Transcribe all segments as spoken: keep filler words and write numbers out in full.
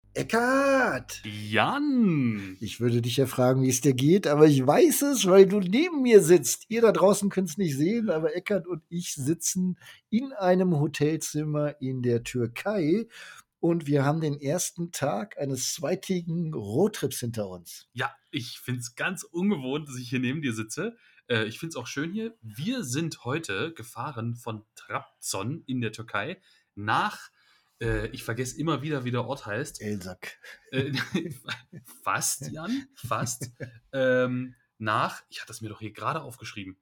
Eckart! Jan! Ich würde dich ja fragen, wie es dir geht, aber ich weiß es, weil du neben mir sitzt. Ihr da draußen könnt es nicht sehen, aber Eckart und ich sitzen in einem Hotelzimmer in der Türkei und wir haben den ersten Tag eines zweitägigen Roadtrips hinter uns. Ja, ich finde es ganz ungewohnt, dass ich hier neben dir sitze. Äh, ich finde es auch schön hier. Wir sind heute gefahren von Trabzon in der Türkei nach, äh, ich vergesse immer wieder, wie der Ort heißt. Elsak. Äh, fast, Jan, fast. Ähm, nach, ich hatte das mir doch hier gerade aufgeschrieben.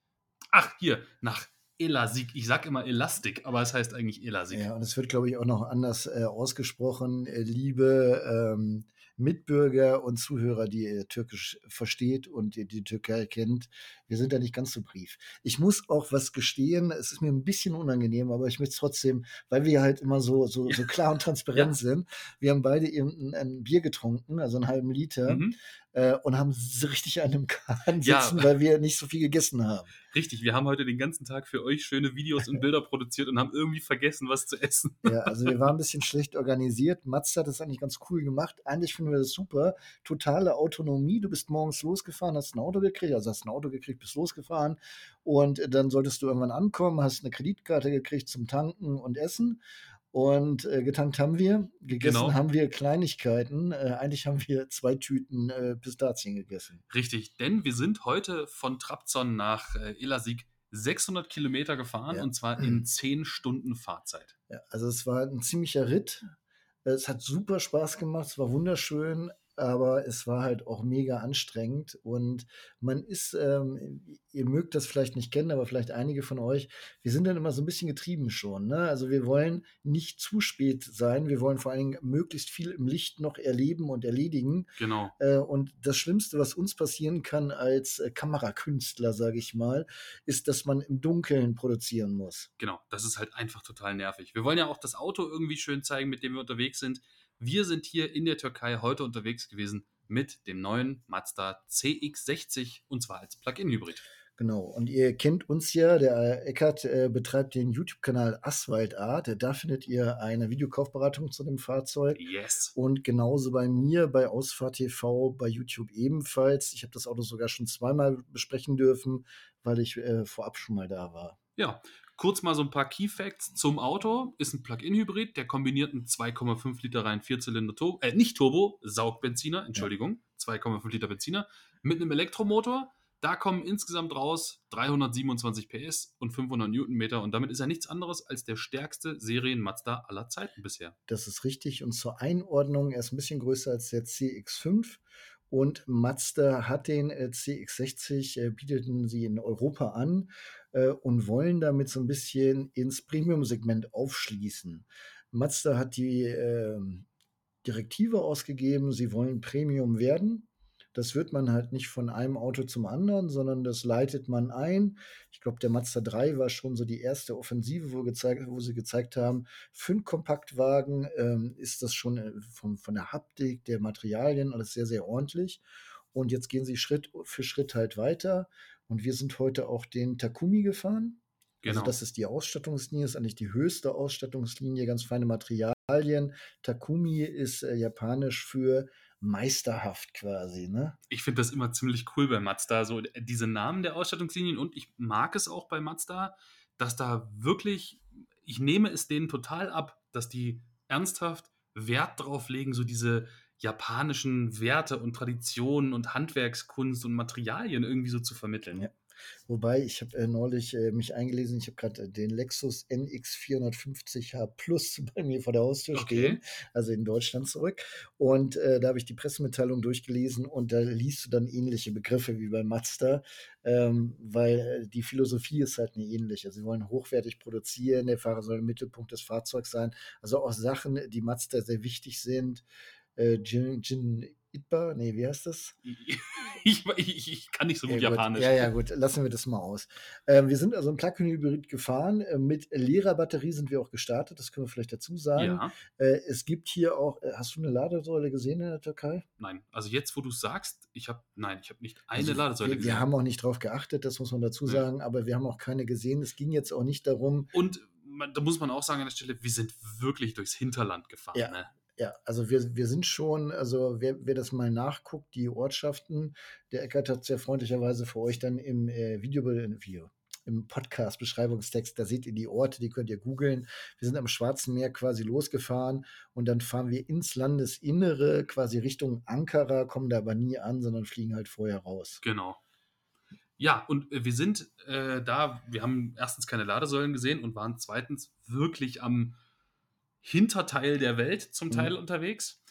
Ach, hier, nach Elazig. Ich sag immer Elastik, aber es heißt eigentlich Elazig. Ja, und es wird, glaube ich, auch noch anders äh, ausgesprochen. Äh, liebe ähm, Mitbürger und Zuhörer, die äh, Türkisch versteht und die, die Türkei kennt, wir sind da nicht ganz so brief. Ich muss auch was gestehen, es ist mir ein bisschen unangenehm, aber ich möchte es trotzdem, weil wir halt immer so, so, so klar und transparent Ja. sind. Wir haben beide eben ein, ein Bier getrunken, also einen halben Liter, Mhm. äh, und haben so richtig an einem Kahn Ja. sitzen, weil wir nicht so viel gegessen haben. Richtig, wir haben heute den ganzen Tag für euch schöne Videos und Bilder produziert und haben irgendwie vergessen, was zu essen. Ja, also wir waren ein bisschen schlecht organisiert. Mats hat das eigentlich ganz cool gemacht. Eigentlich finden wir das super. Totale Autonomie. Du bist morgens losgefahren, hast ein Auto gekriegt, also hast ein Auto gekriegt, bist losgefahren und dann solltest du irgendwann ankommen, hast eine Kreditkarte gekriegt zum Tanken und Essen. Und äh, getankt haben wir, gegessen Genau. haben wir Kleinigkeiten. Äh, eigentlich haben wir zwei Tüten äh, Pistazien gegessen. Richtig, denn wir sind heute von Trabzon nach äh, Elazig sechshundert Kilometer gefahren Ja. und zwar in zehn Stunden Fahrzeit. Ja, also es war ein ziemlicher Ritt. Es hat super Spaß gemacht, es war wunderschön, aber es war halt auch mega anstrengend und man ist, ähm, ihr mögt das vielleicht nicht kennen, aber vielleicht einige von euch, wir sind dann immer so ein bisschen getrieben schon, ne? Also, wir wollen nicht zu spät sein, wir wollen vor allen Dingen möglichst viel im Licht noch erleben und erledigen. Genau. Äh, und das Schlimmste, was uns passieren kann als äh, Kamerakünstler, sage ich mal, ist, dass man im Dunkeln produzieren muss. Genau, das ist halt einfach total nervig. Wir wollen ja auch das Auto irgendwie schön zeigen, mit dem wir unterwegs sind. Wir sind hier in der Türkei heute unterwegs gewesen mit dem neuen Mazda C X sechzig und zwar als Plug-in-Hybrid. Genau. Und ihr kennt uns ja, der Eckart äh, betreibt den YouTube-Kanal Asphalt Art. Da findet ihr eine Videokaufberatung zu dem Fahrzeug. Yes. Und genauso bei mir, bei Ausfahrt T V, bei YouTube ebenfalls. Ich habe das Auto sogar schon zweimal besprechen dürfen, weil ich äh, vorab schon mal da war. Ja, kurz mal so ein paar Key Facts zum Auto. Ist ein Plug-in-Hybrid, der kombiniert einen zwei Komma fünf Liter rein Vierzylinder Turbo, äh, nicht Turbo, Saugbenziner, Entschuldigung, zwei Komma fünf Liter Benziner mit einem Elektromotor. Da kommen insgesamt raus dreihundertsiebenundzwanzig P S und fünfhundert Newtonmeter und damit ist er nichts anderes als der stärkste Serien-Mazda aller Zeiten bisher. Das ist richtig. Und zur Einordnung, er ist ein bisschen größer als der C X fünf. Und Mazda hat den äh, C X sechzig, äh, bieteten sie in Europa an äh, und wollen damit so ein bisschen ins Premium-Segment aufschließen. Mazda hat die äh, Direktive ausgegeben, sie wollen Premium werden. Das wird man halt nicht von einem Auto zum anderen, sondern das leitet man ein. Ich glaube, der Mazda drei war schon so die erste Offensive, wo, gezeigt, wo sie gezeigt haben, für einen Kompaktwagen ähm, ist das schon äh, von, von der Haptik, der Materialien alles sehr, sehr ordentlich. Und jetzt gehen sie Schritt für Schritt halt weiter. Und wir sind heute auch den Takumi gefahren. Genau. Also das ist die Ausstattungslinie, ist eigentlich die höchste Ausstattungslinie, ganz feine Materialien. Takumi ist äh, japanisch für meisterhaft quasi, ne? Ich finde das immer ziemlich cool bei Mazda, so diese Namen der Ausstattungslinien und ich mag es auch bei Mazda, dass da wirklich, ich nehme es denen total ab, dass die ernsthaft Wert drauf legen, so diese japanischen Werte und Traditionen und Handwerkskunst und Materialien irgendwie so zu vermitteln. Ja. Wobei, ich habe äh, neulich äh, mich eingelesen, ich habe gerade äh, den Lexus N X vierhundertfünfzig H Plus bei mir vor der Haustür Okay. stehen, also in Deutschland zurück. Und äh, da habe ich die Pressemitteilung durchgelesen und da liest du dann ähnliche Begriffe wie bei Mazda, ähm, weil äh, die Philosophie ist halt eine ähnliche. Sie wollen hochwertig produzieren, der Fahrer soll im Mittelpunkt des Fahrzeugs sein. Also auch Sachen, die Mazda sehr wichtig sind. Äh, Jin, Jin Itba, nee, wie heißt das? Ich, ich, ich kann nicht so gut ja, Japanisch. Ja, ja, gut, lassen wir das mal aus. Ähm, wir sind also im Plug-in-Hybrid gefahren. Äh, mit leerer Batterie sind wir auch gestartet, das können wir vielleicht dazu sagen. Ja. Äh, es gibt hier auch, äh, hast du eine Ladesäule gesehen in der Türkei? Nein, also jetzt, wo du es sagst, ich habe, nein, ich habe nicht eine Also Ladesäule wir, gesehen. wir haben auch nicht drauf geachtet, das muss man dazu Nee. sagen, aber wir haben auch keine gesehen. Es ging jetzt auch nicht darum. Und man, da muss man auch sagen an der Stelle, wir sind wirklich durchs Hinterland gefahren. Ja. Ne? Ja, also wir wir sind schon also wer wer das mal nachguckt, die Ortschaften, der Eckart hat sehr freundlicherweise für euch dann im, äh, Video Video im Podcast-Beschreibungstext, da seht ihr die Orte, die könnt ihr googeln. Wir sind am Schwarzen Meer quasi losgefahren und dann fahren wir ins Landesinnere, quasi Richtung Ankara, kommen da aber nie an, sondern fliegen halt vorher raus. Genau. Ja, und äh, wir sind äh, da, wir haben erstens keine Ladesäulen gesehen und waren zweitens wirklich am Hinterteil der Welt zum Teil Mhm. unterwegs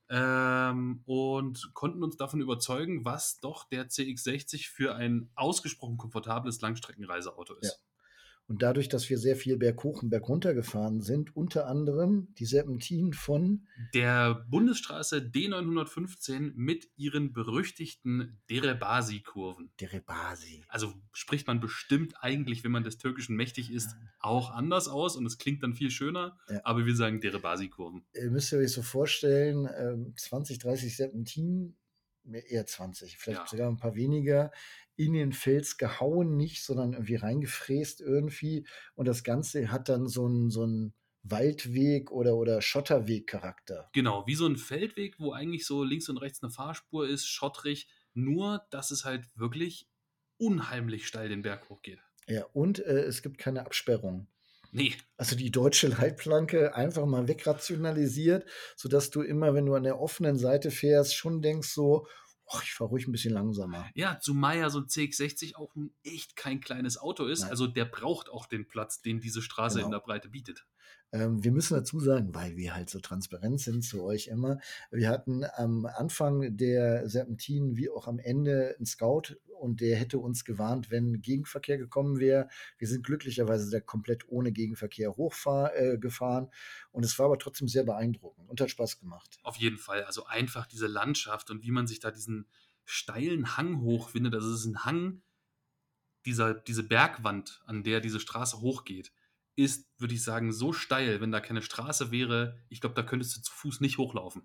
ähm, und konnten uns davon überzeugen, was doch der C X sechzig für ein ausgesprochen komfortables Langstreckenreiseauto Ja. ist. Und dadurch, dass wir sehr viel berghoch und bergunter gefahren sind, unter anderem die Serpentinen von Der Bundesstraße D neunhundertfünfzehn mit ihren berüchtigten Derebasi-Kurven. Derebasi. Also spricht man bestimmt eigentlich, wenn man des Türkischen mächtig ist, auch anders aus und es klingt dann viel schöner, Ja. aber wir sagen Derebasi-Kurven. Ihr müsst ihr euch so vorstellen, ähm, zwanzig, dreißig Serpentinen, mehr- eher zwanzig, vielleicht Ja. sogar ein paar weniger, in den Fels gehauen, nicht, sondern irgendwie reingefräst irgendwie. Und das Ganze hat dann so einen so einen Waldweg oder, oder Schotterweg-Charakter. Genau, wie so ein Feldweg, wo eigentlich so links und rechts eine Fahrspur ist, schottrig, nur dass es halt wirklich unheimlich steil den Berg hochgeht. Ja, und äh, es gibt keine Absperrung. Nee, Also die deutsche Leitplanke einfach mal wegrationalisiert, sodass du immer, wenn du an der offenen Seite fährst, schon denkst so, ach, ich fahre ruhig ein bisschen langsamer. ja, zumal ja so ein C X sechzig auch ein echt kein kleines Auto ist. Nein. Also der braucht auch den Platz, den diese Straße Genau. in der Breite bietet. Ähm, wir müssen dazu sagen, weil wir halt so transparent sind zu euch immer, wir hatten am Anfang der Serpentinen wie auch am Ende einen Scout und der hätte uns gewarnt, wenn Gegenverkehr gekommen wäre. Wir sind glücklicherweise da komplett ohne Gegenverkehr hochgefahren äh, gefahren und es war aber trotzdem sehr beeindruckend und hat Spaß gemacht. Auf jeden Fall. Also einfach diese Landschaft und wie man sich da diesen steilen Hang hochfindet. Also es ist ein Hang, dieser, diese Bergwand, an der diese Straße hochgeht, ist, würde ich sagen, so steil, wenn da keine Straße wäre, ich glaube, da könntest du zu Fuß nicht hochlaufen.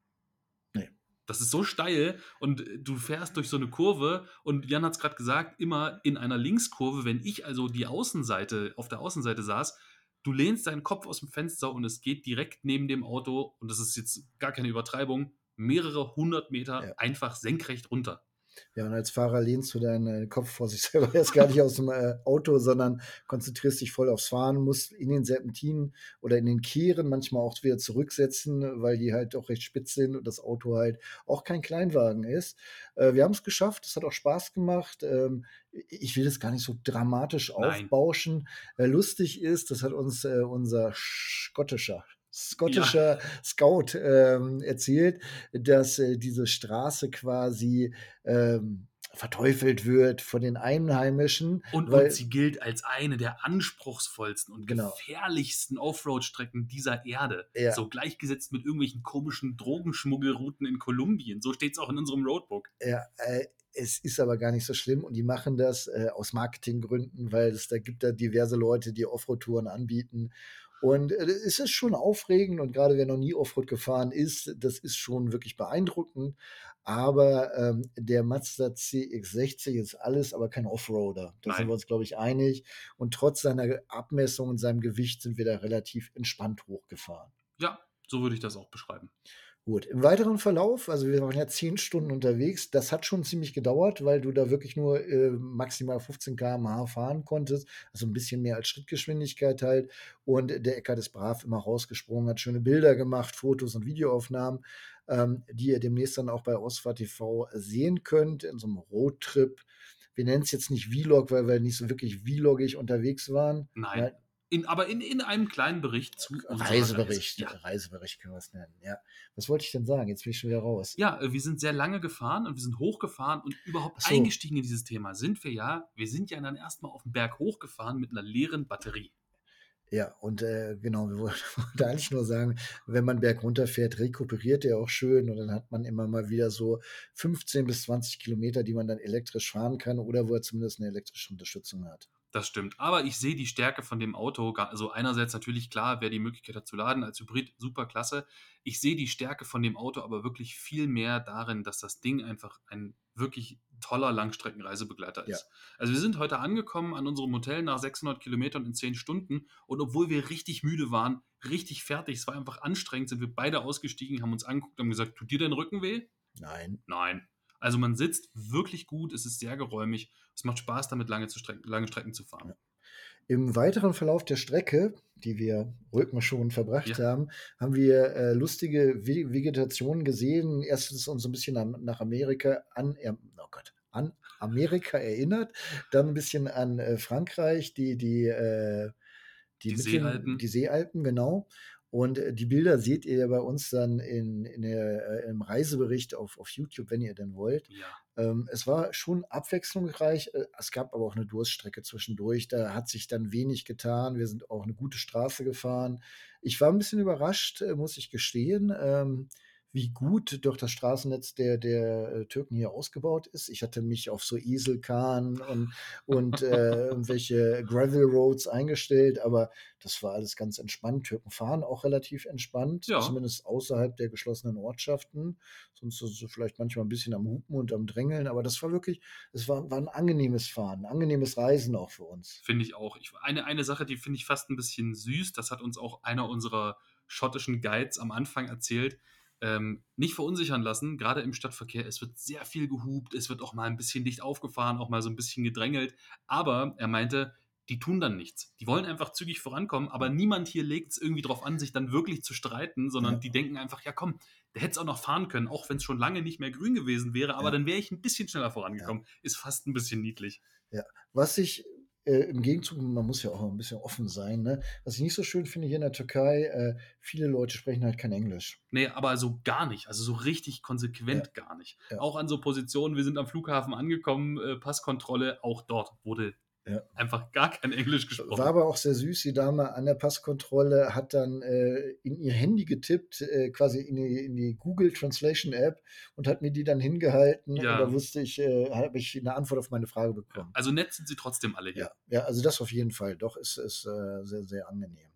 Nee. Das ist so steil und du fährst durch so eine Kurve und Jan hat es gerade gesagt, immer in einer Linkskurve, wenn ich also die Außenseite, auf der Außenseite saß, du lehnst deinen Kopf aus dem Fenster und es geht direkt neben dem Auto, und das ist jetzt gar keine Übertreibung, mehrere hundert Meter Ja. einfach senkrecht runter. Ja, und als Fahrer lehnst du deinen äh, Kopf vor sich selber jetzt gar nicht aus dem äh, Auto, sondern konzentrierst dich voll aufs Fahren, musst in den Serpentinen oder in den Kehren manchmal auch wieder zurücksetzen, weil die halt auch recht spitz sind und das Auto halt auch kein Kleinwagen ist. Äh, wir haben es geschafft, es hat auch Spaß gemacht. Ähm, ich will das gar nicht so dramatisch Nein. aufbauschen. Äh, lustig ist, das hat uns äh, unser schottischer skottischer Scout ähm, erzählt, dass äh, diese Straße quasi ähm, verteufelt wird von den Einheimischen. Und, weil, und sie gilt als eine der anspruchsvollsten und Genau. gefährlichsten Offroad-Strecken dieser Erde. Ja. So gleichgesetzt mit irgendwelchen komischen Drogenschmuggelrouten in Kolumbien. So steht es auch in unserem Roadbook. Ja, äh, es ist aber gar nicht so schlimm und die machen das äh, aus Marketinggründen, weil es da gibt da diverse Leute, die Offroad-Touren anbieten. Und äh, es ist schon aufregend und gerade wer noch nie Offroad gefahren ist, das ist schon wirklich beeindruckend. Aber ähm, der Mazda C X sechzig ist alles, aber kein Offroader. Da Nein. sind wir uns, glaube ich, einig. Und trotz seiner Abmessung und seinem Gewicht sind wir da relativ entspannt hochgefahren. Ja, so würde ich das auch beschreiben. Gut, im weiteren Verlauf, also wir waren ja zehn Stunden unterwegs, das hat schon ziemlich gedauert, weil du da wirklich nur äh, maximal fünfzehn Kilometer pro Stunde fahren konntest, also ein bisschen mehr als Schrittgeschwindigkeit halt. Und der Eckart ist brav immer rausgesprungen, hat schöne Bilder gemacht, Fotos und Videoaufnahmen, ähm, die ihr demnächst dann auch bei Ausfahrt T V sehen könnt, in so einem Roadtrip. Wir nennen es jetzt nicht Vlog, weil wir nicht so wirklich vlogig unterwegs waren. Nein. Nein, In, aber in, in einem kleinen Bericht zu unserer Reisebericht, Reise. Ja. Reisebericht können wir es nennen, ja. Was wollte ich denn sagen? Jetzt bin ich schon wieder raus. Ja, äh, wir sind sehr lange gefahren und wir sind hochgefahren und überhaupt Ach so. eingestiegen in dieses Thema sind wir ja, wir sind ja dann erstmal auf den Berg hochgefahren mit einer leeren Batterie. Ja, und äh, genau, wir wollten wollten eigentlich nur sagen, wenn man bergunter fährt, rekuperiert er auch schön und dann hat man immer mal wieder so fünfzehn bis zwanzig Kilometer, die man dann elektrisch fahren kann oder wo er zumindest eine elektrische Unterstützung hat. Das stimmt. Aber ich sehe die Stärke von dem Auto. ga- Also einerseits natürlich klar, wer die Möglichkeit hat zu laden als Hybrid, super klasse. Ich sehe die Stärke von dem Auto aber wirklich viel mehr darin, dass das Ding einfach ein wirklich toller Langstreckenreisebegleiter Ja. ist. Also wir sind heute angekommen an unserem Hotel nach sechshundert Kilometern in zehn Stunden und obwohl wir richtig müde waren, richtig fertig, es war einfach anstrengend, sind wir beide ausgestiegen, haben uns angeguckt und gesagt, tut dir dein Rücken weh? Nein. Nein. Also man sitzt wirklich gut, es ist sehr geräumig, es macht Spaß damit lange, zu Strecken, lange Strecken zu fahren. Ja. Im weiteren Verlauf der Strecke, die wir rückenschonend verbracht Ja. haben, haben wir äh, lustige Ve- Vegetationen gesehen. Erst ist es uns ein bisschen an, nach Amerika an, äh, oh Gott, an Amerika erinnert, dann ein bisschen an äh, Frankreich, die, die, äh, die, Die Mittel, Seealpen. die Seealpen, genau. Und äh, die Bilder seht ihr ja bei uns dann in, in der, äh, im Reisebericht auf, auf YouTube, wenn ihr denn wollt. Ja. Ähm, es war schon abwechslungsreich. äh, Es gab aber auch eine Durststrecke zwischendurch. Da hat sich dann wenig getan. Wir sind auch eine gute Straße gefahren. Ich war ein bisschen überrascht, äh, muss ich gestehen, ähm, wie gut doch das Straßennetz der, der äh, Türken hier ausgebaut ist. Ich hatte mich auf so Eselkahn und, und äh, irgendwelche Gravel Roads eingestellt, aber das war alles ganz entspannt. Türken fahren auch relativ entspannt, Ja. zumindest außerhalb der geschlossenen Ortschaften. Sonst ist es vielleicht manchmal ein bisschen am Hupen und am Drängeln, aber das war wirklich, es war, war ein angenehmes Fahren, ein angenehmes Reisen auch für uns. Finde ich auch. Ich, eine, eine Sache, die finde ich fast ein bisschen süß, das hat uns auch einer unserer schottischen Guides am Anfang erzählt. Ähm, nicht verunsichern lassen, gerade im Stadtverkehr. Es wird sehr viel gehupt, es wird auch mal ein bisschen dicht aufgefahren, auch mal so ein bisschen gedrängelt. Aber er meinte, die tun dann nichts. Die wollen einfach zügig vorankommen, aber niemand hier legt es irgendwie drauf an, sich dann wirklich zu streiten, sondern Ja. die denken einfach, ja komm, der hätte es auch noch fahren können, auch wenn es schon lange nicht mehr grün gewesen wäre, aber Ja. dann wäre ich ein bisschen schneller vorangekommen. Ist fast ein bisschen niedlich. Ja, was ich äh, im Gegenzug, man muss ja auch ein bisschen offen sein, ne? Was ich nicht so schön finde hier in der Türkei, äh, viele Leute sprechen halt kein Englisch. Nee, aber so gar nicht. Also so richtig konsequent gar nicht. Ja. Auch an so Positionen, wir sind am Flughafen angekommen, äh, Passkontrolle, auch dort wurde Ja. einfach gar kein Englisch gesprochen. War aber auch sehr süß. Die Dame an der Passkontrolle hat dann äh, in ihr Handy getippt, äh, quasi in die, in die Google Translation App und hat mir die dann hingehalten. Ja. Und da wusste ich, äh, habe ich eine Antwort auf meine Frage bekommen. Also nett sind sie trotzdem alle hier. Ja, ja, also das auf jeden Fall. Doch, ist, ist äh, sehr, sehr angenehm.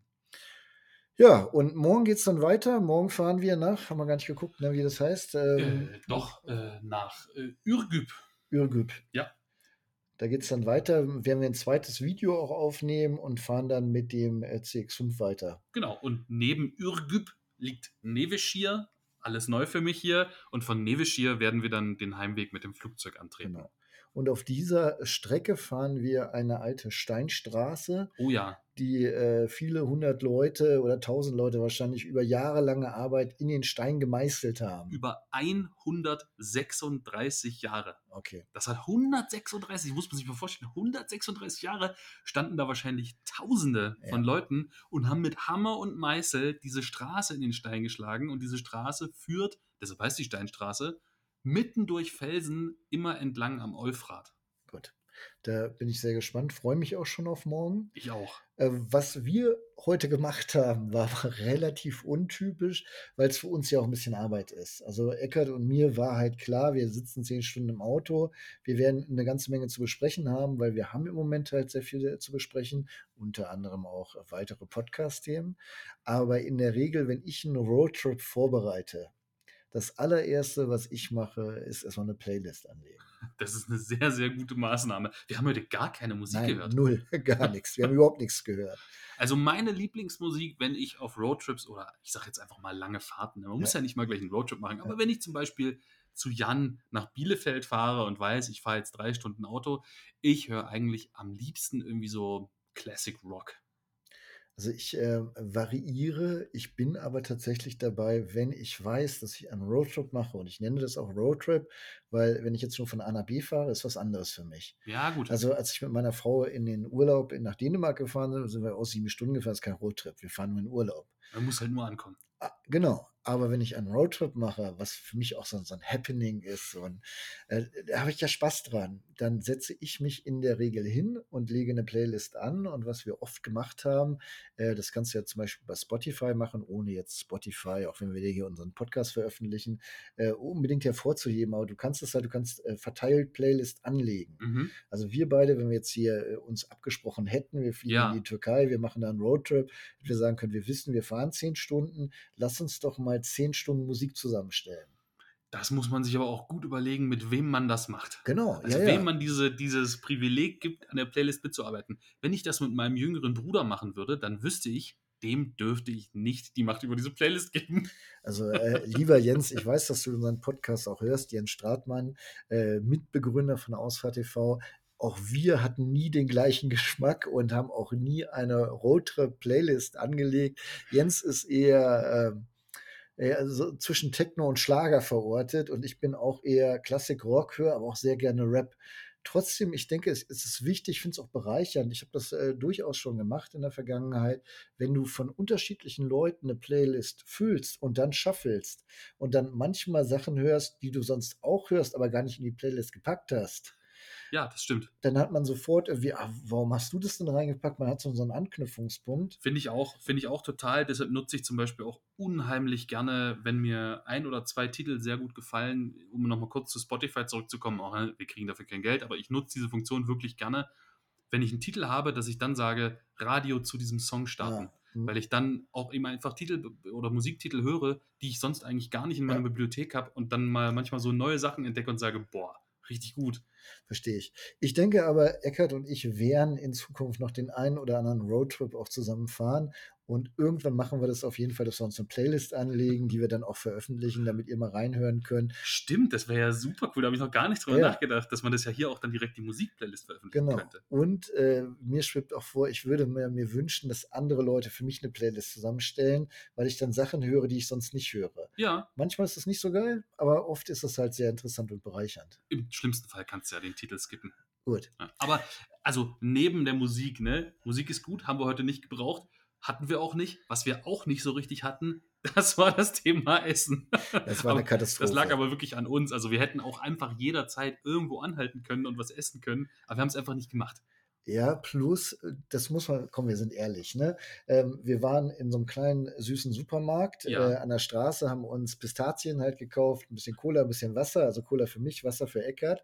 Ja, und morgen geht es dann weiter. Morgen fahren wir nach, haben wir gar nicht geguckt, ne, wie das heißt. Ähm, Äh, doch, äh, nach äh, Ürgüp. Ürgüp. Ja. Da geht es dann weiter. Werden wir ein zweites Video auch aufnehmen und fahren dann mit dem äh, C X fünf weiter. Genau, und neben Ürgüp liegt Nevşehir. Alles neu für mich hier. Und von Nevşehir werden wir dann den Heimweg mit dem Flugzeug antreten. Genau. Und auf dieser Strecke fahren wir eine alte Steinstraße, Oh ja. die äh, viele hundert Leute oder tausend Leute wahrscheinlich über jahrelange Arbeit in den Stein gemeißelt haben. Über hundertsechsunddreißig Jahre. Okay. Das hat hundertsechsunddreißig, muss man sich mal vorstellen, hundertsechsunddreißig Jahre standen da wahrscheinlich Tausende von Ja. Leuten und haben mit Hammer und Meißel diese Straße in den Stein geschlagen. Und diese Straße führt, deshalb heißt die Steinstraße, mitten durch Felsen immer entlang am Euphrat. Gut. Da bin ich sehr gespannt, freue mich auch schon auf morgen. Ich auch. Äh, was wir heute gemacht haben, war relativ untypisch, weil es für uns ja auch ein bisschen Arbeit ist. Also Eckart und mir war halt klar, wir sitzen zehn Stunden im Auto, wir werden eine ganze Menge zu besprechen haben, weil wir haben im Moment halt sehr viel zu besprechen, unter anderem auch weitere Podcast-Themen. Aber in der Regel, wenn ich einen Roadtrip vorbereite, das allererste, was ich mache, ist erstmal eine Playlist anlegen. Das ist eine sehr, sehr gute Maßnahme. Wir haben heute gar keine Musik Nein, gehört. null, gar nichts. Wir haben überhaupt nichts gehört. Also meine Lieblingsmusik, wenn ich auf Roadtrips oder ich sage jetzt einfach mal lange Fahrten, man muss Ja. ja nicht mal gleich einen Roadtrip machen, aber Ja. wenn ich zum Beispiel zu Jan nach Bielefeld fahre und weiß, ich fahre jetzt drei Stunden Auto, ich höre eigentlich am liebsten irgendwie so Classic Rock. Also ich äh, variiere, ich bin aber tatsächlich dabei, wenn ich weiß, dass ich einen Roadtrip mache und ich nenne das auch Roadtrip, weil wenn ich jetzt nur von A nach B fahre, ist was anderes für mich. Ja, gut. Also als ich mit meiner Frau in den Urlaub in, nach Dänemark gefahren bin, sind wir aus sieben Stunden gefahren, das ist kein Roadtrip, wir fahren nur in Urlaub. Man muss halt nur ankommen. Ah, genau, aber wenn ich einen Roadtrip mache, was für mich auch so, so ein Happening ist, so ein, äh, da habe ich ja Spaß dran, dann setze ich mich in der Regel hin und lege eine Playlist an und was wir oft gemacht haben, äh, das kannst du ja zum Beispiel bei Spotify machen, ohne jetzt Spotify, auch wenn wir hier unseren Podcast veröffentlichen, äh, unbedingt hervorzuheben, aber du kannst es halt, du kannst äh, verteilt Playlist anlegen. Mhm. Also wir beide, wenn wir jetzt hier äh, uns abgesprochen hätten, wir fliegen Ja. in die Türkei, wir machen da einen Roadtrip, wir sagen können, wir wissen, wir fahren zehn Stunden, lass uns doch mal zehn Stunden Musik zusammenstellen. Das muss man sich aber auch gut überlegen, mit wem man das macht. Genau, ja, Also, wem ja. man diese dieses Privileg gibt, an der Playlist mitzuarbeiten. Wenn ich das mit meinem jüngeren Bruder machen würde, dann wüsste ich, dem dürfte ich nicht die Macht über diese Playlist geben. Also, äh, lieber Jens, ich weiß, dass du unseren Podcast auch hörst, Jens Stratmann, äh, Mitbegründer von Ausfahrt T V. Auch wir hatten nie den gleichen Geschmack und haben auch nie eine Roadtrip-Playlist angelegt. Jens ist eher ähm, eher so zwischen Techno und Schlager verortet und ich bin auch eher Klassik-Rock, höre aber auch sehr gerne Rap. Trotzdem, ich denke, es, es ist wichtig, ich finde es auch bereichernd. Ich habe das äh, durchaus schon gemacht in der Vergangenheit, wenn du von unterschiedlichen Leuten eine Playlist füllst und dann shufflest und dann manchmal Sachen hörst, die du sonst auch hörst, aber gar nicht in die Playlist gepackt hast, Ja, das stimmt. dann hat man sofort irgendwie, ah, warum hast du das denn reingepackt? Man hat so, so einen Anknüpfungspunkt. Finde ich auch finde ich auch total. Deshalb nutze ich zum Beispiel auch unheimlich gerne, wenn mir ein oder zwei Titel sehr gut gefallen, um noch mal kurz zu Spotify zurückzukommen, auch, ne, wir kriegen dafür kein Geld, aber ich nutze diese Funktion wirklich gerne, wenn ich einen Titel habe, dass ich dann sage: „Radio zu diesem Song starten“, Ja, hm, weil ich dann auch eben einfach Titel b oder Musiktitel höre, die ich sonst eigentlich gar nicht in meiner ja. Bibliothek habe und dann mal manchmal so neue Sachen entdecke und sage: „Boah, richtig gut.“ Verstehe ich. Ich denke aber, Eckart und ich werden in Zukunft noch den einen oder anderen Roadtrip auch zusammen fahren. Und irgendwann machen wir das auf jeden Fall, dass wir uns eine Playlist anlegen, die wir dann auch veröffentlichen, damit ihr mal reinhören könnt. Stimmt, das wäre ja super cool. Da habe ich noch gar nicht drüber Ja, nachgedacht, dass man das ja hier auch dann direkt die Musikplaylist veröffentlichen genau. könnte. Und äh, mir schwebt auch vor, ich würde mir, mir wünschen, dass andere Leute für mich eine Playlist zusammenstellen, weil ich dann Sachen höre, die ich sonst nicht höre. Ja, Manchmal ist es nicht so geil, aber oft ist es halt sehr interessant und bereichernd. im schlimmsten Fall kannst du ja den Titel skippen. Gut. Ja. Aber also neben der Musik, ne? Musik ist gut, haben wir heute nicht gebraucht, hatten wir auch nicht. Was wir auch nicht so richtig hatten, das war das Thema Essen. Das war eine Aber das lag Katastrophe. aber wirklich an uns. Also wir hätten auch einfach jederzeit irgendwo anhalten können und was essen können, aber wir haben es einfach nicht gemacht. Ja, plus, äh, das muss man, komm, wir sind ehrlich, ne? Ähm, wir waren in so einem kleinen süßen Supermarkt äh, Ja, an der Straße, haben uns Pistazien halt gekauft, ein bisschen Cola, ein bisschen Wasser, also Cola für mich, Wasser für Eckart.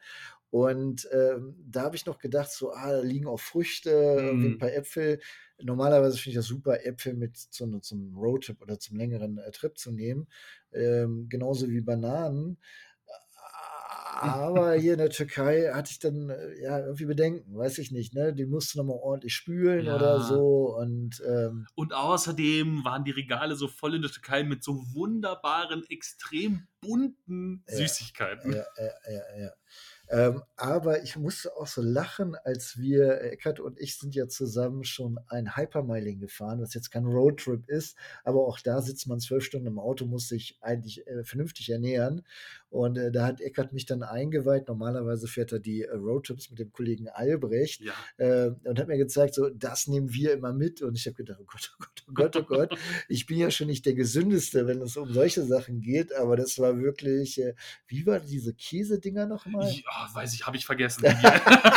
Und ähm, da habe ich noch gedacht, so, ah, da liegen auch Früchte, irgendwie ein mm, paar Äpfel. Normalerweise finde ich das super, Äpfel mit zu, zum Roadtrip oder zum längeren äh, Trip zu nehmen. Ähm, genauso wie Bananen. Aber hier in der Türkei hatte ich dann, äh, ja, irgendwie Bedenken, weiß ich nicht, ne? Die musst du noch mal ordentlich spülen oder ja. so und, ähm, Und außerdem waren die Regale so voll in der Türkei mit so wunderbaren, extrem bunten ja, Süßigkeiten. ja, ja, ja, ja. Ähm, aber ich musste auch so lachen, als wir, äh, Eckart und ich sind ja zusammen schon ein Hypermiling gefahren, was jetzt kein Roadtrip ist, aber auch da sitzt man zwölf Stunden im Auto, muss sich eigentlich äh, vernünftig ernähren. Und äh, da hat Eckart mich dann eingeweiht. Normalerweise fährt er die äh, Roadtrips mit dem Kollegen Albrecht Ja. äh, und hat mir gezeigt, so, das nehmen wir immer mit. Und ich habe gedacht, oh Gott, oh Gott, oh Gott, oh Gott. Ich bin ja schon nicht der Gesündeste, wenn es um solche Sachen geht, aber das war wirklich, äh, wie war diese Käsedinger nochmal? Ja, weiß ich, habe ich vergessen. Wie die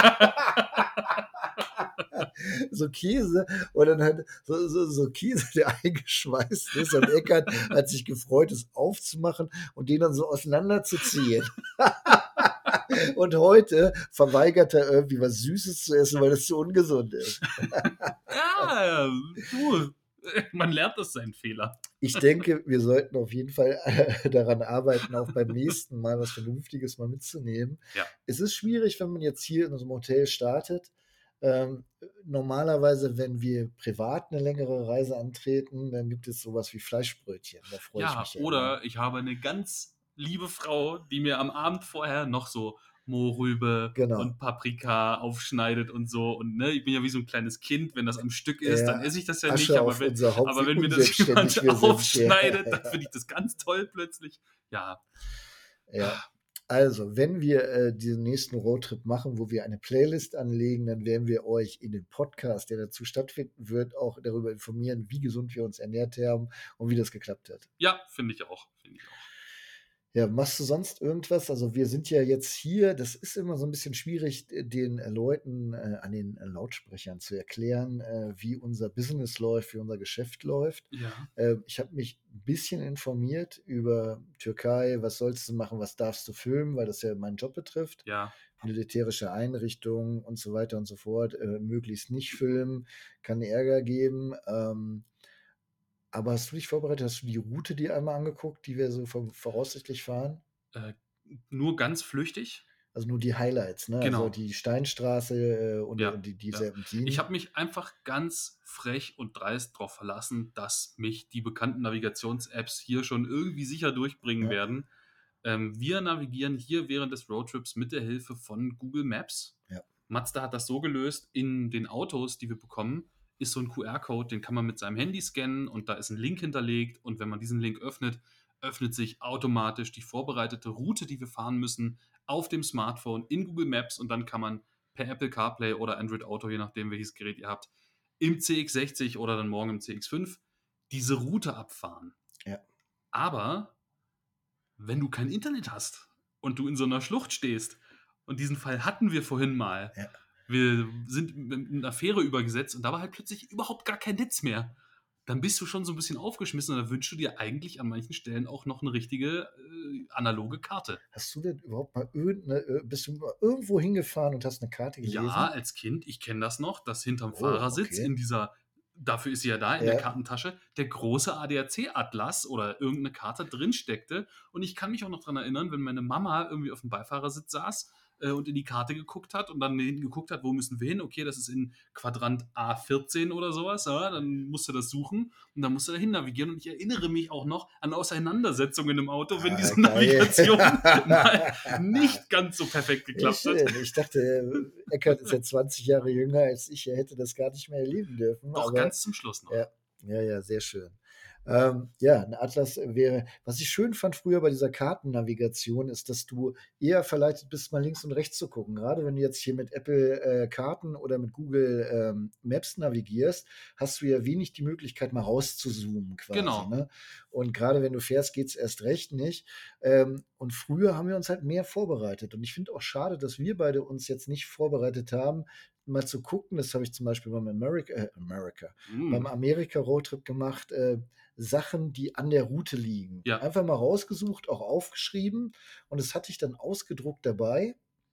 So Käse und dann hat so, so, so Käse, der eingeschweißt ist und Eckart hat sich gefreut, es aufzumachen und den dann so auseinanderzuziehen. Und heute verweigert er irgendwie was Süßes zu essen, weil es zu ungesund ist. Ja, du, man lernt aus seinen Fehlern. Ich denke, wir sollten auf jeden Fall äh, daran arbeiten, auch beim nächsten Mal was Vernünftiges mal mitzunehmen. Ja. Es ist schwierig, wenn man jetzt hier in so einem Hotel startet. Ähm, normalerweise, wenn wir privat eine längere Reise antreten, dann gibt es sowas wie Fleischbrötchen. Da freue ich Ja, mich ja immer. oder ich habe eine ganz liebe Frau, die mir am Abend vorher noch so Mohrrübe Genau. und Paprika aufschneidet und so. Und ne, ich bin ja wie so ein kleines Kind, wenn das am Stück ist, dann Ja, esse ich das ja nicht. Asche Aber auf wenn, unser Haupt, aber wie wenn mir das unselbstständig jemand wir sind. Ja, aufschneidet, dann ja. finde ich das ganz toll plötzlich. Ja, Ja. Also, wenn wir äh, diesen nächsten Roadtrip machen, wo wir eine Playlist anlegen, dann werden wir euch in dem Podcast, der dazu stattfinden wird, auch darüber informieren, wie gesund wir uns ernährt haben und wie das geklappt hat. ja, finde ich auch. Finde ich auch. Ja, machst du sonst irgendwas? Also wir sind ja jetzt hier, das ist immer so ein bisschen schwierig, d- den äh, Leuten äh, an den äh, Lautsprechern zu erklären, äh, wie unser Business läuft, wie unser Geschäft läuft. Ja, Äh, ich habe mich ein bisschen informiert über Türkei, was sollst du machen, was darfst du filmen, weil das ja meinen Job betrifft. ja. Militärische Einrichtungen und so weiter und so fort. Äh, möglichst nicht filmen, kann Ärger geben. Ähm, aber hast du dich vorbereitet? Hast du die Route dir einmal angeguckt, die wir so vom- voraussichtlich fahren? Äh, nur ganz flüchtig. Also nur die Highlights, ne? Also Genau. die Steinstraße äh, und, Ja, und die, die ja. Ich Serpentinen. habe mich einfach ganz frech und dreist darauf verlassen, dass mich die bekannten Navigations-Apps hier schon irgendwie sicher durchbringen Ja, werden. Ähm, wir navigieren hier während des Roadtrips mit der Hilfe von Google Maps. ja, Mazda hat das so gelöst, in den Autos, die wir bekommen, ist so ein Q R-Code, den kann man mit seinem Handy scannen und da ist ein Link hinterlegt und wenn man diesen Link öffnet, öffnet sich automatisch die vorbereitete Route, die wir fahren müssen, auf dem Smartphone in Google Maps und dann kann man per Apple CarPlay oder Android Auto, je nachdem welches Gerät ihr habt, im C X sechzig oder dann morgen im C X fünf diese Route abfahren. ja, Aber wenn du kein Internet hast und du in so einer Schlucht stehst, und diesen Fall hatten wir vorhin mal, ja. wir sind mit einer Fähre übergesetzt und da war halt plötzlich überhaupt gar kein Netz mehr. Dann bist du schon so ein bisschen aufgeschmissen und da wünschst du dir eigentlich an manchen Stellen auch noch eine richtige äh, analoge Karte. Hast du denn überhaupt mal irgendeine, äh, bist du mal irgendwo hingefahren und hast eine Karte Ja, gelesen? als Kind, ich kenne das noch, dass hinterm Oh, Fahrersitz okay. in dieser, dafür ist sie ja da, in der Ja, Kartentasche, der große A D A C-Atlas oder irgendeine Karte drin steckte. Und ich kann mich auch noch daran erinnern, wenn meine Mama irgendwie auf dem Beifahrersitz saß äh, und in die Karte geguckt hat und dann hinten geguckt hat, wo müssen wir hin? Okay, das ist in Quadrant A vierzehn oder sowas. Ja, dann musst du das suchen und dann musst du dahin navigieren. Und ich erinnere mich auch noch an Auseinandersetzungen im Auto, wenn ah, diese geil. Navigation mal nicht ganz so perfekt Ja, geklappt hat. schön. Ich dachte, äh, Eckart ist ja zwanzig Jahre jünger als ich. Er hätte das gar nicht mehr erleben dürfen. Doch Aber ganz zum Schluss noch. ja, ja, ja, sehr schön. Ähm, ja, ein Atlas wäre, was ich schön fand früher bei dieser Kartennavigation, ist, dass du eher verleitet bist, mal links und rechts zu gucken. Gerade wenn du jetzt hier mit Apple äh, Karten oder mit Google ähm, Maps navigierst, hast du ja wenig die Möglichkeit, mal rauszuzoomen quasi. Genau. Ne? Und gerade wenn du fährst, geht es erst recht nicht. Ähm, und früher haben wir uns halt mehr vorbereitet. Und ich finde auch schade, dass wir beide uns jetzt nicht vorbereitet haben, mal zu gucken. Das habe ich zum Beispiel beim America, äh, America, beim Mm. Amerika-Roadtrip gemacht. Äh, Sachen, die an der Route liegen. Ja, Einfach mal rausgesucht, auch aufgeschrieben und das hatte ich dann ausgedruckt dabei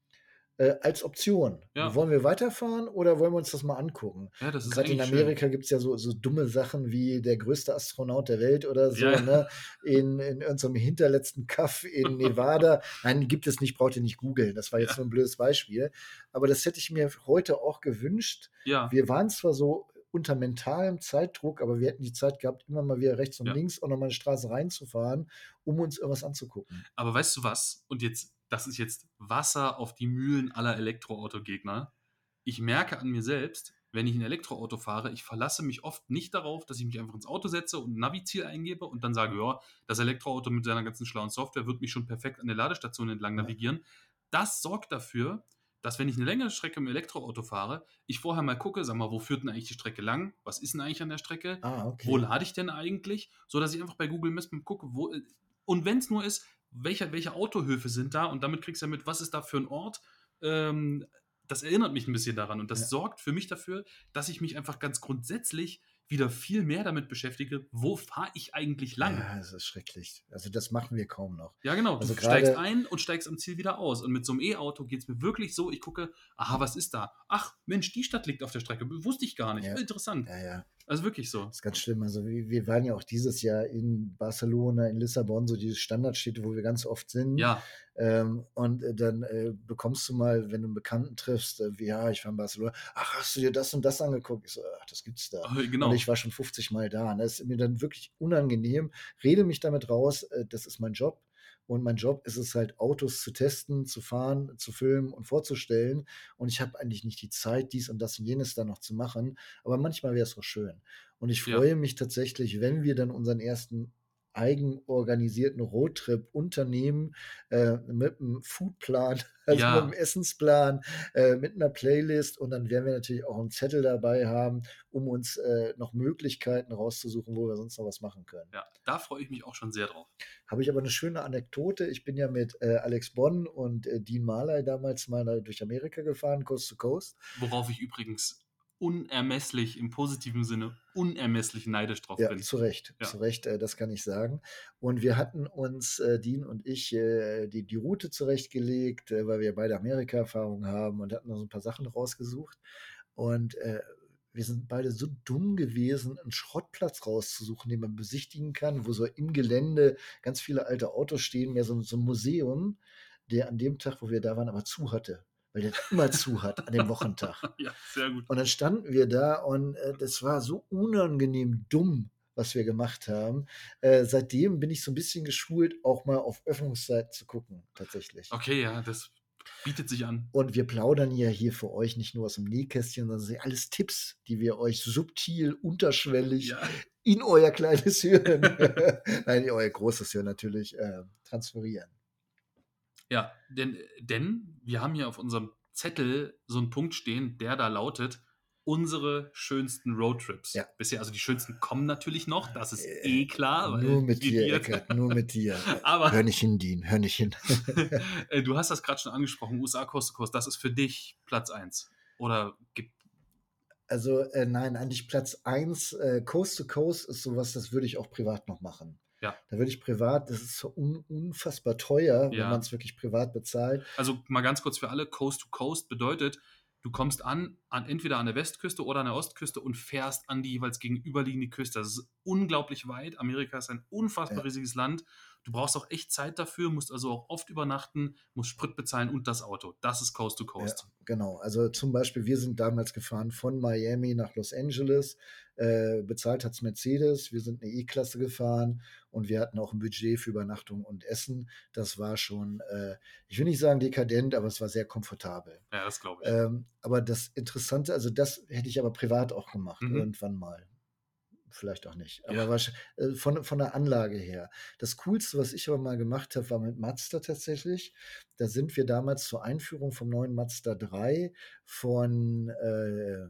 äh, als Option. ja, Wollen wir weiterfahren oder wollen wir uns das mal angucken? ja, das Und ist gerade in eigentlich schön. Amerika gibt es ja so, so dumme Sachen wie der größte Astronaut der Welt oder Ja, so, ne? In, in irgendeinem hinterletzten Kaff in Nevada. Nein, gibt es nicht, braucht ihr nicht googeln. Das war jetzt ja, nur ein blödes Beispiel. Aber das hätte ich mir heute auch gewünscht. ja, Wir waren zwar so unter mentalem Zeitdruck, aber wir hätten die Zeit gehabt, immer mal wieder rechts und ja. links auch nochmal eine Straße reinzufahren, um uns irgendwas anzugucken. Aber weißt du was? Und jetzt, das ist jetzt Wasser auf die Mühlen aller Elektroauto-Gegner. Ich merke an mir selbst, wenn ich ein Elektroauto fahre, ich verlasse mich oft nicht darauf, dass ich mich einfach ins Auto setze und ein Navi-Ziel eingebe und dann sage, ja, das Elektroauto mit seiner ganzen schlauen Software wird mich schon perfekt an der Ladestation entlang Ja. navigieren. Das sorgt dafür, dass wenn ich eine längere Strecke im Elektroauto fahre, ich vorher mal gucke, sag mal, wo führt denn eigentlich die Strecke lang? Was ist denn eigentlich an der Strecke? Ah, Wo okay. lade ich denn eigentlich? So dass ich einfach bei Google Maps mal gucke, wo, und wenn es nur ist, welche, welche Autohöfe sind da und damit kriegst du ja mit, was ist da für ein Ort. Ähm, das erinnert mich ein bisschen daran und das Ja. sorgt für mich dafür, dass ich mich einfach ganz grundsätzlich wieder viel mehr damit beschäftige, wo fahre ich eigentlich lang? Ja, es ist schrecklich. Also das machen wir kaum noch. Ja, genau. Du Also steigst gerade, ein und steigst am Ziel wieder aus. Und mit so einem E-Auto geht es mir wirklich so, ich gucke, aha, was ist da? Ach, Mensch, die Stadt liegt auf der Strecke. Wusste ich gar nicht. ja, Interessant. ja, ja, Also wirklich so. ist ganz schlimm. Also wir, wir waren ja auch dieses Jahr in Barcelona, in Lissabon, so diese Standardstädte, wo wir ganz oft sind. Ja, Ähm, und äh, dann äh, bekommst du mal, wenn du einen Bekannten triffst, äh, wie, ja, ich war in Barcelona, ach, hast du dir das und das angeguckt? Ich so, ach, das gibt's da. äh, Und ich genau. war schon fünfzig Mal da. Und das ist mir dann wirklich unangenehm. Rede mich damit raus, äh, das ist mein Job. Und mein Job ist es halt, Autos zu testen, zu fahren, zu filmen und vorzustellen. Und ich habe eigentlich nicht die Zeit, dies und das und jenes da noch zu machen. Aber manchmal wäre es so schön. Und ich Ja, freue mich tatsächlich, wenn wir dann unseren ersten eigenorganisierten Roadtrip unternehmen, äh, mit einem Foodplan, also mit einem ja. Essensplan, äh, mit einer Playlist und dann werden wir natürlich auch einen Zettel dabei haben, um uns äh, noch Möglichkeiten rauszusuchen, wo wir sonst noch was machen können. Ja, da freue ich mich auch schon sehr drauf. Habe ich aber eine schöne Anekdote. Ich bin ja mit äh, Alex Bonn und äh, Dean Marley damals mal äh, durch Amerika gefahren, Coast to Coast. Worauf ich übrigens unermesslich, im positiven Sinne, unermesslich neidisch drauf Ja, bin. zu Recht, Ja, zu Recht, äh, das kann ich sagen. Und wir hatten uns, äh, Dean und ich, äh, die, die Route zurechtgelegt, äh, weil wir beide Amerika-Erfahrung haben und hatten noch so ein paar Sachen rausgesucht. Und äh, wir sind beide so dumm gewesen, einen Schrottplatz rauszusuchen, den man besichtigen kann, wo so im Gelände ganz viele alte Autos stehen, mehr so, so ein Museum, der an dem Tag, wo wir da waren, aber zu hatte, weil der immer zu hat an dem Wochentag. Ja, sehr gut. Und dann standen wir da und äh, das war so unangenehm dumm, was wir gemacht haben. Äh, seitdem bin ich so ein bisschen geschult, auch mal auf Öffnungszeiten zu gucken, tatsächlich. Okay, ja, das bietet sich an. Und wir plaudern ja hier für euch nicht nur aus dem Nähkästchen, sondern das sind alles Tipps, die wir euch subtil, unterschwellig Ja. in euer kleines Hirn, nein, in euer großes Hirn natürlich, äh, transferieren. Ja, denn, denn wir haben hier auf unserem Zettel so einen Punkt stehen, der da lautet, unsere schönsten Roadtrips. Ja. Bisher, also die schönsten kommen natürlich noch, das ist Äh, eh klar. weil Nur mit wir dir, die jetzt- Eckert, nur mit dir. Aber Hör nicht hin, Dean, hör nicht hin. äh, du hast das gerade schon angesprochen, U S A Coast to Coast, das ist für dich Platz eins. Oder gibt Also, äh, nein, eigentlich Platz eins, äh, Coast to Coast ist sowas, das würde ich auch privat noch machen. Ja. Da würde ich privat, das ist so un, unfassbar teuer, Ja. wenn man es wirklich privat bezahlt. Also mal ganz kurz für alle, Coast to Coast bedeutet, du kommst an, an entweder an der Westküste oder an der Ostküste und fährst an die jeweils gegenüberliegende Küste. Das ist unglaublich weit. Amerika ist ein unfassbar Ja. riesiges Land. Du brauchst auch echt Zeit dafür, musst also auch oft übernachten, musst Sprit bezahlen und das Auto. Das ist Coast to Ja, Coast. genau. Also zum Beispiel, wir sind damals gefahren von Miami nach Los Angeles. Äh, bezahlt hat's Mercedes. Wir sind eine E-Klasse gefahren und wir hatten auch ein Budget für Übernachtung und Essen. Das war schon, äh, ich will nicht sagen dekadent, aber es war sehr komfortabel. Ja, das glaube ich. Ähm, aber das Interessante, also das hätte ich aber privat auch gemacht, Mhm. irgendwann mal. Vielleicht auch nicht. Aber Ja. wahrscheinlich, äh, von, von der Anlage her. Das Coolste, was ich aber mal gemacht habe, war mit Mazda tatsächlich. Da sind wir damals zur Einführung vom neuen Mazda drei von äh,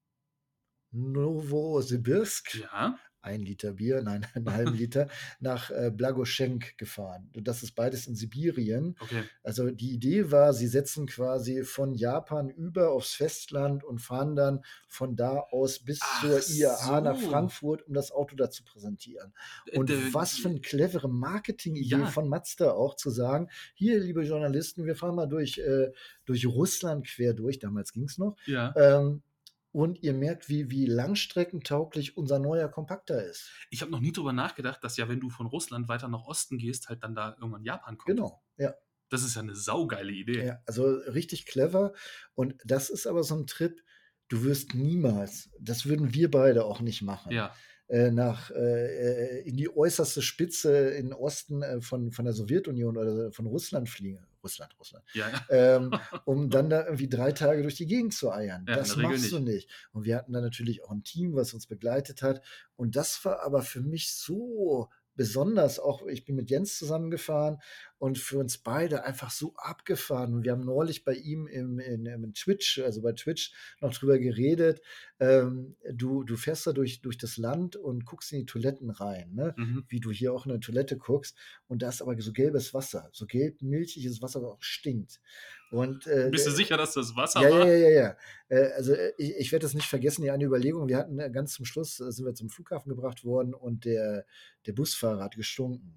Novosibirsk, Ja, ein Liter Bier, nein, einen halben Liter, nach äh, Blagoschenk gefahren. Und das ist beides in Sibirien. okay. Also die Idee war, sie setzen quasi von Japan über aufs Festland und fahren dann von da aus bis Ach zur I A A nach so. Frankfurt, um das Auto da zu präsentieren. Und Äh, was für eine clevere Marketing-Idee Ja. von Mazda auch zu sagen, hier, liebe Journalisten, wir fahren mal durch, äh, durch Russland quer durch, damals ging es noch. Ja. Ähm, und ihr merkt, wie, wie langstreckentauglich unser neuer Kompakter ist. Ich habe noch nie drüber nachgedacht, dass ja, wenn du von Russland weiter nach Osten gehst, halt dann da irgendwann Japan kommt. Genau, ja. Das ist ja eine saugeile Idee. Ja, also richtig clever. Und das ist aber so ein Trip, du wirst niemals, das würden wir beide auch nicht machen, Ja. äh, nach äh, in die äußerste Spitze in den Osten äh, von, von der Sowjetunion oder von Russland fliegen. Russland, Russland. Ja, ja. Ähm, um dann da irgendwie drei Tage durch die Gegend zu eiern. Ja, in das der Regel machst du nicht. Und wir hatten dann natürlich auch ein Team, was uns begleitet hat. Und das war aber für mich so besonders, auch ich bin mit Jens zusammengefahren und für uns beide einfach so abgefahren. Und wir haben neulich bei ihm im, in, im Twitch, also bei Twitch, noch drüber geredet. Ähm, du, du fährst da durch, durch das Land und guckst in die Toiletten rein, ne? Mhm. Wie du hier auch in eine Toilette guckst. Und da ist aber so gelbes Wasser, so gelb milchiges Wasser, das auch stinkt. Und, äh, Bist du sicher, dass das Wasser ja, ja, war? ja, ja, ja. Äh, also äh, ich, ich werde das nicht vergessen, die eine Überlegung. Wir hatten äh, ganz zum Schluss, äh, sind wir zum Flughafen gebracht worden und der, der Busfahrer hat gestunken.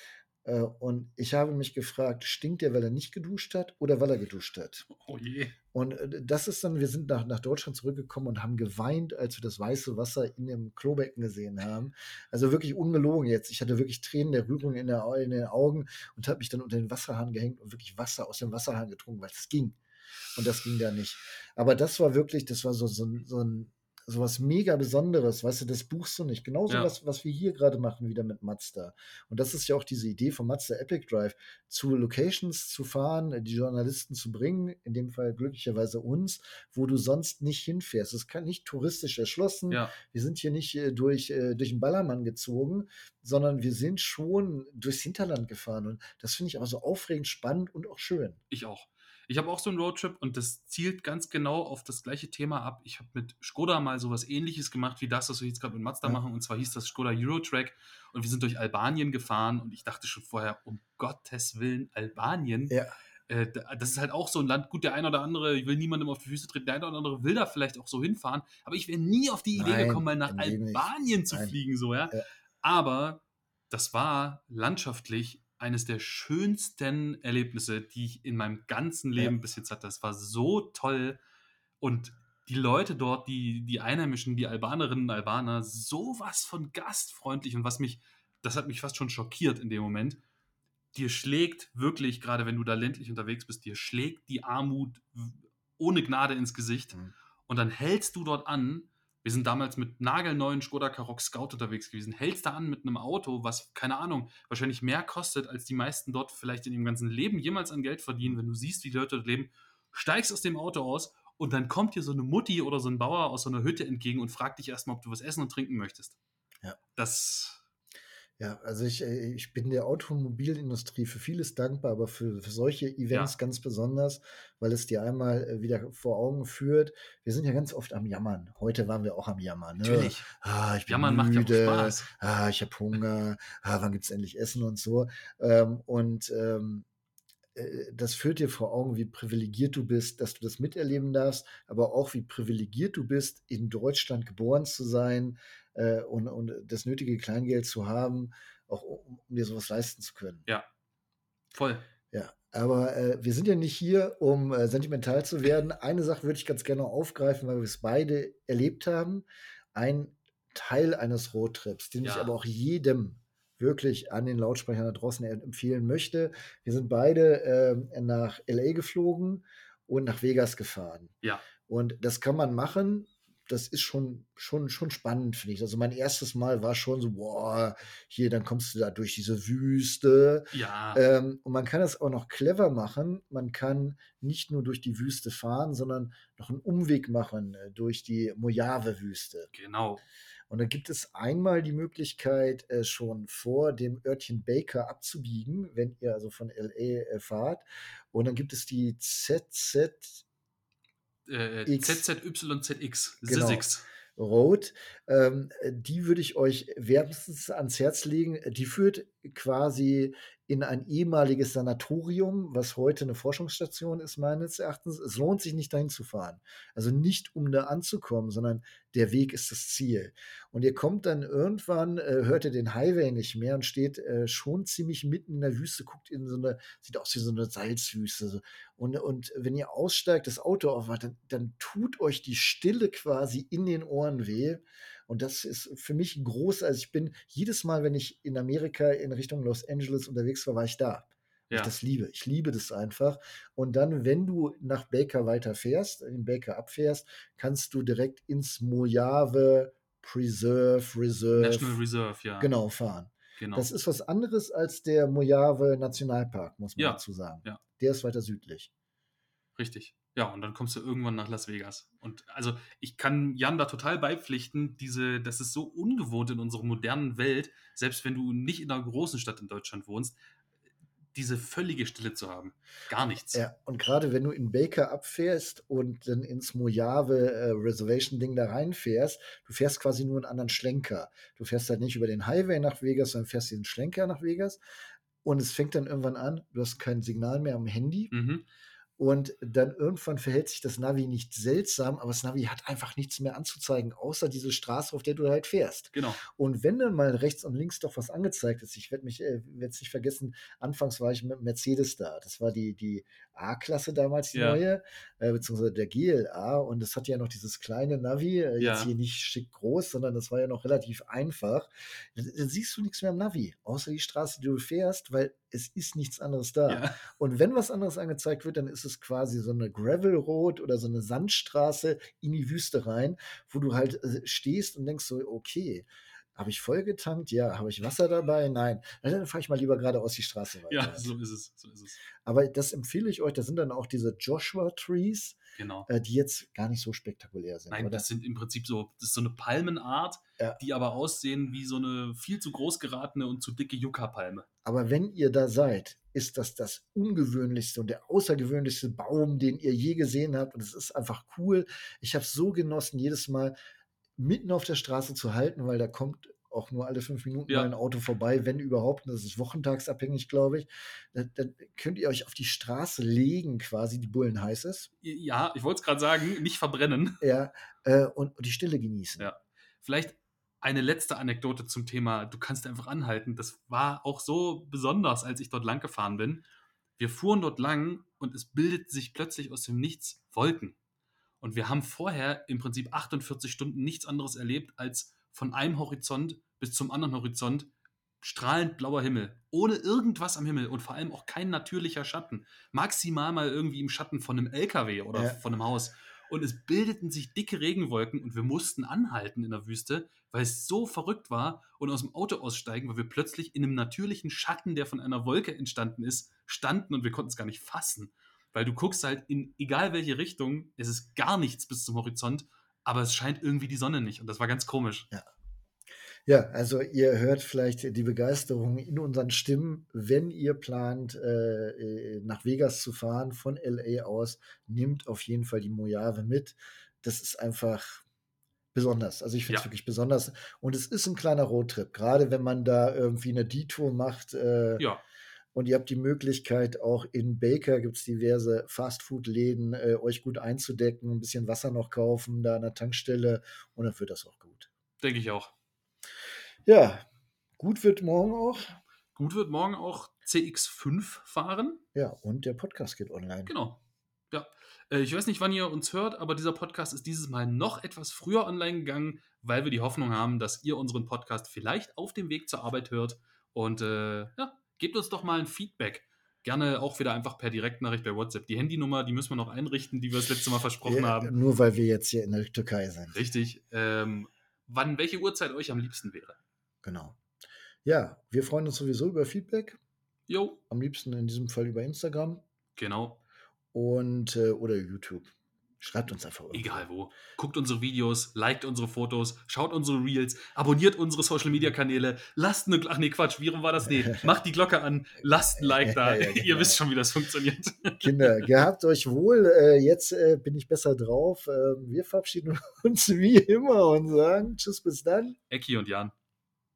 Äh, und ich habe mich gefragt, stinkt der, weil er nicht geduscht hat oder weil er geduscht hat? Oh je. Und äh, das ist dann, wir sind nach, nach Deutschland zurückgekommen und haben geweint, als wir das weiße Wasser in dem Klobecken gesehen haben. Also wirklich ungelogen jetzt. Ich hatte wirklich Tränen der Rührung in, der, in den Augen und habe mich dann unter den Wasserhahn gehängt und wirklich Wasser aus dem Wasserhahn getrunken, weil es ging. Und das ging da nicht. Aber das war wirklich, das war so, so, ein- so ein so was mega Besonderes, weißt du, das buchst du nicht. Genauso Ja. was, was wir hier gerade machen, wieder mit Mazda. Und das ist ja auch diese Idee von Mazda Epic Drive, zu Locations zu fahren, die Journalisten zu bringen, in dem Fall glücklicherweise uns, wo du sonst nicht hinfährst. Es kann nicht touristisch erschlossen. Ja. Wir sind hier nicht äh, durch, äh, durch den Ballermann gezogen, sondern wir sind schon durchs Hinterland gefahren. Und das finde ich aber so aufregend, spannend und auch schön. Ich auch. Ich habe auch so einen Roadtrip und das zielt ganz genau auf das gleiche Thema ab. Ich habe mit Skoda mal sowas Ähnliches gemacht wie das, was wir jetzt gerade mit Mazda Ja. machen. Und zwar hieß das Skoda Eurotrack. Und wir sind durch Albanien gefahren und ich dachte schon vorher, um Gottes Willen, Albanien. Ja. Äh, da- das ist halt auch so ein Land. Gut, der ein oder andere, ich will niemandem auf die Füße treten, der ein oder andere will da vielleicht auch so hinfahren. Aber ich wäre nie auf die Idee Nein, gekommen, mal nach im Leben nicht. Albanien zu Nein. fliegen. So, ja? Ja. Aber das war landschaftlich eines der schönsten Erlebnisse, die ich in meinem ganzen Leben Ja. bis jetzt hatte. Das war so toll und die Leute dort, die, die Einheimischen, die Albanerinnen und Albaner, sowas von gastfreundlich und was mich, das hat mich fast schon schockiert in dem Moment. Dir schlägt wirklich, gerade wenn du da ländlich unterwegs bist, dir schlägt die Armut ohne Gnade ins Gesicht Mhm. und dann hältst du dort an. Wir sind damals mit nagelneuen Skoda Karoq Scout unterwegs gewesen. Hältst da an mit einem Auto, was, keine Ahnung, wahrscheinlich mehr kostet, als die meisten dort vielleicht in ihrem ganzen Leben jemals an Geld verdienen. Wenn du siehst, wie die Leute dort leben, steigst aus dem Auto aus und dann kommt dir so eine Mutti oder so ein Bauer aus so einer Hütte entgegen und fragt dich erstmal, ob du was essen und trinken möchtest. Ja. Das... Ja, also ich, äh, ich bin der Automobilindustrie für vieles dankbar, aber für, für solche Events Ja. ganz besonders, weil es dir einmal äh, wieder vor Augen führt. Wir sind ja ganz oft am Jammern. Heute waren wir auch am Jammern. Ne? Natürlich. Ah, ich bin Jammern macht ja auch müde. Spaß. Ah, ich habe Hunger. Ah, wann gibt's endlich Essen und so. Ähm, und ähm, äh, das führt dir vor Augen, wie privilegiert du bist, dass du das miterleben darfst, aber auch wie privilegiert du bist, in Deutschland geboren zu sein äh, und, und das nötige Kleingeld zu haben, auch um, um dir sowas leisten zu können. Ja, voll. Ja, aber äh, wir sind ja nicht hier, um äh, sentimental zu werden. Eine Sache würde ich ganz gerne noch aufgreifen, weil wir es beide erlebt haben. Ein Teil eines Roadtrips, den ich Ja. aber auch jedem wirklich an den Lautsprechern da draußen e- empfehlen möchte. Wir sind beide ähm, nach L A geflogen und nach Vegas gefahren. Ja. Und das kann man machen. Das ist schon, schon, schon spannend, finde ich. Also mein erstes Mal war schon so, boah, hier, dann kommst du da durch diese Wüste. Ja. Ähm, und man kann das auch noch clever machen. Man kann nicht nur durch die Wüste fahren, sondern noch einen Umweg machen äh, durch die Mojave-Wüste. Genau. Und da gibt es einmal die Möglichkeit, äh, schon vor dem Örtchen Baker abzubiegen, wenn ihr also von L A äh, fahrt. Und dann gibt es die Z Z Äh, X. Z Z Y Z X. Genau. Zizix. Road, ähm, die würde ich euch wärmstens ans Herz legen. Die führt quasi in ein ehemaliges Sanatorium, was heute eine Forschungsstation ist, meines Erachtens. Es lohnt sich nicht, dahin zu fahren. Also nicht, um da anzukommen, sondern der Weg ist das Ziel. Und ihr kommt dann irgendwann, äh, hört ihr den Highway nicht mehr und steht äh, schon ziemlich mitten in der Wüste, guckt in so eine, sieht aus wie so eine Salzwüste. So. Und, und wenn ihr aussteigt, das Auto aufmacht, dann, dann tut euch die Stille quasi in den Ohren weh. Und das ist für mich groß. Also ich bin jedes Mal, wenn ich in Amerika in Richtung Los Angeles unterwegs war, war ich da. Weil Ja. ich das liebe. Ich liebe das einfach. Und dann, wenn du nach Baker weiterfährst, in Baker abfährst, kannst du direkt ins Mojave Preserve, Reserve, National Reserve, ja. genau, fahren. Genau. Das ist was anderes als der Mojave Nationalpark, muss man Ja. dazu sagen. Ja. Der ist weiter südlich. Richtig. Ja, und dann kommst du irgendwann nach Las Vegas. Und also ich kann Jan da total beipflichten, diese, das ist so ungewohnt in unserer modernen Welt, selbst wenn du nicht in einer großen Stadt in Deutschland wohnst, diese völlige Stille zu haben. Gar nichts. Ja, und gerade wenn du in Baker abfährst und dann ins Mojave äh, Reservation Ding da reinfährst, du fährst quasi nur einen anderen Schlenker. Du fährst halt nicht über den Highway nach Vegas, sondern fährst diesen Schlenker nach Vegas. Und es fängt dann irgendwann an, du hast kein Signal mehr am Handy. Mhm. Und dann irgendwann verhält sich das Navi nicht seltsam, aber das Navi hat einfach nichts mehr anzuzeigen, außer diese Straße, auf der du halt fährst. Genau. Und wenn dann mal rechts und links doch was angezeigt ist, ich werde mich äh, werde es nicht vergessen, anfangs war ich mit Mercedes da. Das war die, die A-Klasse damals, die Ja. neue, äh, beziehungsweise der G L A. Und das hatte ja noch dieses kleine Navi, äh, jetzt Ja. hier nicht schick groß, sondern das war ja noch relativ einfach. Dann, dann siehst du nichts mehr am Navi, außer die Straße, die du fährst, weil es ist nichts anderes da. Ja. Und wenn was anderes angezeigt wird, dann ist es quasi so eine Gravel Road oder so eine Sandstraße in die Wüste rein, wo du halt äh, stehst und denkst so, okay, habe ich voll getankt? Ja. Habe ich Wasser dabei? Nein. Na, dann fahre ich mal lieber geradeaus die Straße weiter. Ja, so ist es. So ist es. Aber das empfehle ich euch. Da sind dann auch diese Joshua Trees, Genau. äh, die jetzt gar nicht so spektakulär sind. Nein, oder? das sind im Prinzip so, das ist so eine Palmenart, Ja. die aber aussehen wie so eine viel zu groß geratene und zu dicke Yucca-Palme. Aber wenn ihr da seid, ist das das ungewöhnlichste und der außergewöhnlichste Baum, den ihr je gesehen habt. Und es ist einfach cool. Ich habe es so genossen, jedes Mal mitten auf der Straße zu halten, weil da kommt auch nur alle fünf Minuten Ja. mal ein Auto vorbei, wenn überhaupt. Und das ist wochentagsabhängig, glaube ich. Dann, dann könnt ihr euch auf die Straße legen, quasi, die Bullen heißt es. Ja, ich wollte es gerade sagen, nicht verbrennen. Ja, äh, und, und die Stille genießen. Ja. Vielleicht eine letzte Anekdote zum Thema, du kannst einfach anhalten. Das war auch so besonders, als ich dort lang gefahren bin. Wir fuhren dort lang und es bildet sich plötzlich aus dem Nichts Wolken. Und wir haben vorher im Prinzip achtundvierzig Stunden nichts anderes erlebt, als von einem Horizont bis zum anderen Horizont strahlend blauer Himmel, ohne irgendwas am Himmel und vor allem auch kein natürlicher Schatten. Maximal mal irgendwie im Schatten von einem L K W oder Ja. von einem Haus. Und es bildeten sich dicke Regenwolken und wir mussten anhalten in der Wüste, weil es so verrückt war und aus dem Auto aussteigen, weil wir plötzlich in einem natürlichen Schatten, der von einer Wolke entstanden ist, standen und wir konnten es gar nicht fassen. Weil du guckst halt in egal welche Richtung, es ist gar nichts bis zum Horizont, aber es scheint irgendwie die Sonne nicht und das war ganz komisch. Ja. Ja, also ihr hört vielleicht die Begeisterung in unseren Stimmen. Wenn ihr plant, äh, äh, nach Vegas zu fahren von L A aus, nehmt auf jeden Fall die Mojave mit. Das ist einfach besonders. Also ich finde es Ja. wirklich besonders. Und es ist ein kleiner Roadtrip, gerade wenn man da irgendwie eine Detour macht. Äh, Ja, und ihr habt die Möglichkeit, auch in Baker gibt es diverse Fastfood-Läden, äh, euch gut einzudecken, ein bisschen Wasser noch kaufen, da an der Tankstelle. Und dann wird das auch gut. denke ich auch. Ja, gut wird morgen auch. Gut wird morgen auch C X fünf fahren. Ja, und der Podcast geht online. Genau. Ja. Äh, Ich weiß nicht, wann ihr uns hört, aber dieser Podcast ist dieses Mal noch etwas früher online gegangen, weil wir die Hoffnung haben, dass ihr unseren Podcast vielleicht auf dem Weg zur Arbeit hört. Und äh, ja, gebt uns doch mal ein Feedback. Gerne auch wieder einfach per Direktnachricht bei WhatsApp. Die Handynummer, die müssen wir noch einrichten, die wir das letzte Mal versprochen Ja, haben. nur weil wir jetzt hier in der Türkei sind. Richtig. Ähm, wann, welche Uhrzeit euch am liebsten wäre? Genau. Ja, wir freuen uns sowieso über Feedback. Jo, Am liebsten in diesem Fall über Instagram genau. und äh, oder YouTube. Schreibt uns einfach irgendwo. Egal wo. Guckt unsere Videos, liked unsere Fotos, schaut unsere Reels, abonniert unsere Social Media Kanäle, lasst eine. Ach nee, Quatsch, wie rum war das? Nee, macht die Glocke an, lasst ein Like da. Ja, genau. Ihr wisst schon, wie das funktioniert. Kinder, gehabt euch wohl. Äh, jetzt äh, bin ich besser drauf. Äh, wir verabschieden uns wie immer und sagen Tschüss, bis dann. Ecki und Jan.